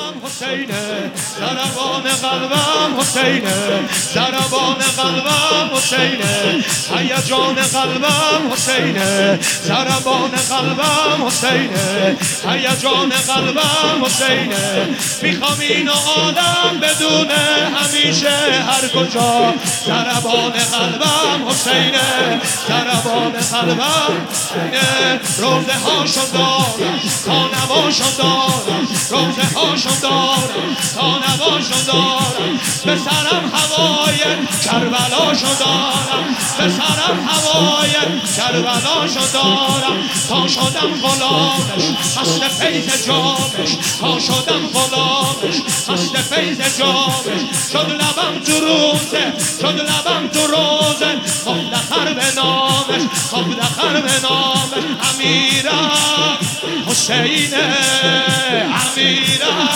حسینه ضربان قلبم حسینه ضربان قلبم حسینه هیجان قلبم حسینه ضربان قلبم حسینه هیجان قلبم حسینه میخوام اینو عالم بدونه همیشه هر کجا ضربان قلبم حسینه ضربان قلبم حسینه روزه هاشو دارم تا نواشو دارم روزه هاشو دارم تا نواشو دارم به سرم هوای کربلاشو دارم به سرم هوای کربلاشو دارم تا شدم غلامش مست فیض جامش تا شدم غلامش مست فیض جامش شد لبم تو روزه شد لبم تو روزه مفتخر به نامش مفتخر به نامش امیرم حسینه امیرم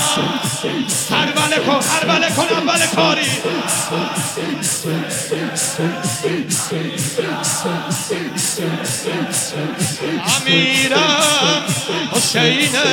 هربله کن اول کاری امیرم حسینه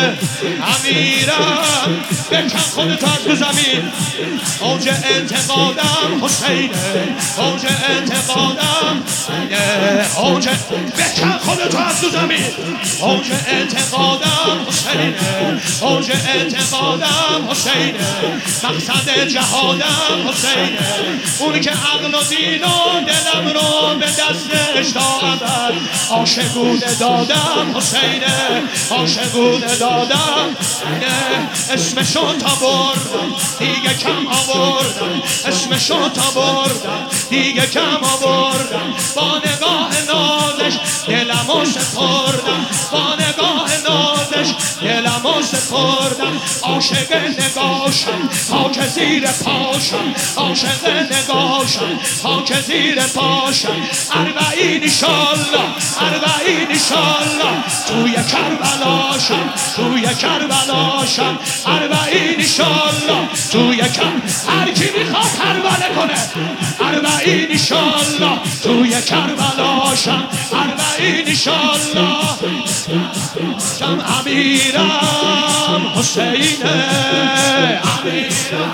امیرم بکن خودتو از تو زمین اوج انتقادم حسینه اوج انتقادم اوج بکن خودتو از تو زمین اوج انتقادم حسینه اوج انتقادم حسینه مقصد جهادم حسینه اونی که عقل و دین و دلم رو به دستش تا ابد عاشقونه دادم حسینه عاشقونه دادم اسمشو تا بردم دیگه کم آوردم اسمشو تا بردم دیگه کم آوردم با نگاه نازش دلمو سپردم با نگاه نازش دلمو سپردم عاشق نگاشم خاک زیر پاشم عاشق نگاشم خاک زیر پاشم اربعین ایشالله اربعین ایشالله توی کربلاشم توی کربلاشم اربعین ایشالله توی هر کی میخواد کربله کنه اربعین ایشالله توی کربلاشم اربعین ایشالله شم امیرم حسینه امیرم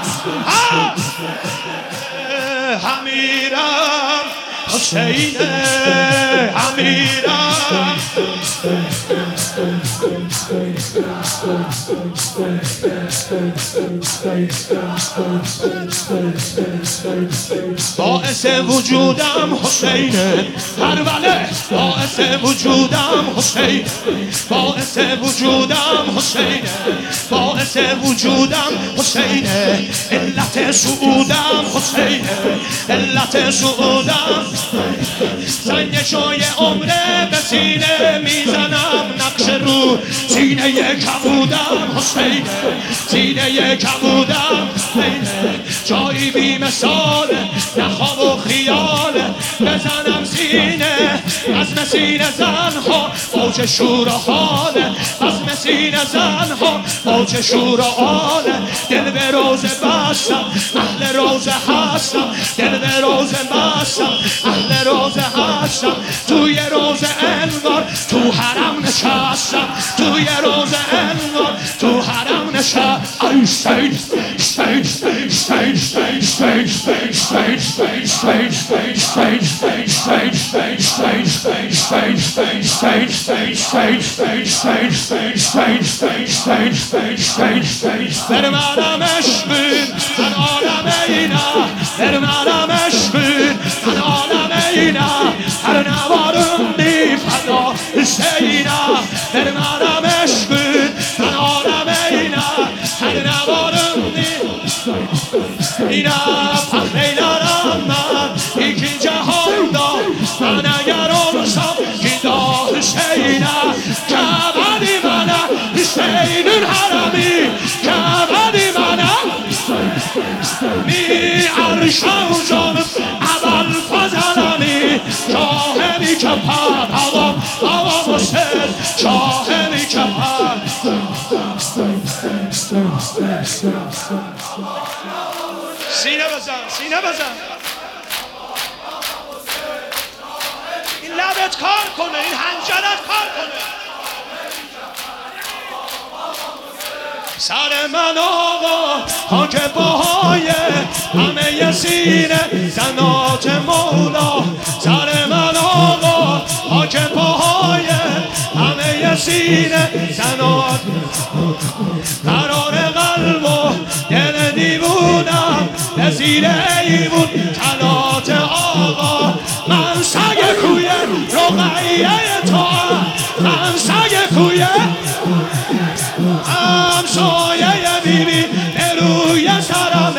امیرم حسینه امیرم باعث وجودم حسینه کربله باعث وجودم حسینه باعث وجودم حسینه باعث وجودم حسینه علت سعودم حسینه علت سعودم زنگشای عمره به سینه میزنم نقش رو سینه کبودم حسینه سینه کبودم حسینه جایی بی مثاله نه خواب و خیاله بزنم سینه عزم سینه زنها موج شور و حاله عزم سینه زنها موج شور و حاله دل به روزه بستم اهل روزه هستم دل به روزه بستم اهل روزه هستم توی روزه انگار تو حرم نشستم توی روزه انگار تو حرم نشستم در منم عشقین من عالم اینا در منم عشقین من عالم اینا هر نوارم دی فدا حسینا در منم عشقین من عالم اینا هر نوارم دی اینا فخری دارم من یکی جهان دا من اگر آرسم که دا حسینا کبدی منم حسین الحرمی کبدی منم می عرشم جانم اول فضلانی شاه می کپد هوا مسل شاه می کپد سینه بزن سینه بزن این لبت کار کنه این حنجرت کار کنه سر من آقا خاک پاهای همه سینه زنات مولا سر من آقا خاک پاهای همه سینه زنات قرار قلب و دل دیوونم نزیر ایمون تنات آقا من سگ کوی رقیه تو من سگ کوی همسایه بیبی روی سرم